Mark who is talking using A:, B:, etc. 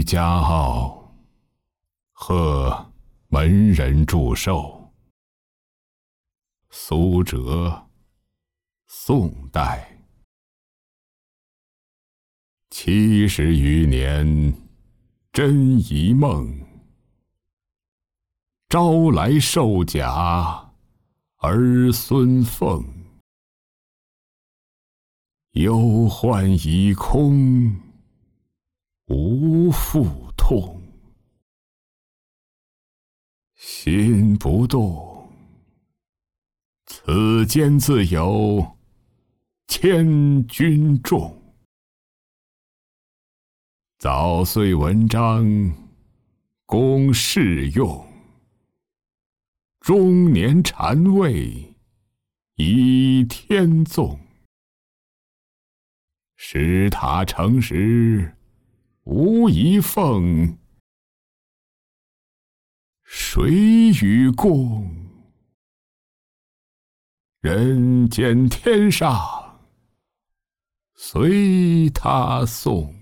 A: 家傲，贺门人祝寿。苏辙，宋代。70余年，真一梦。朝来寿甲，儿孙奉。忧患已空，无复痛。心不动，此间自有千钧重。早岁文章，供世用。中年禅位，倚天纵。石塔成时，无一凤。谁与共？人间天上，随他颂。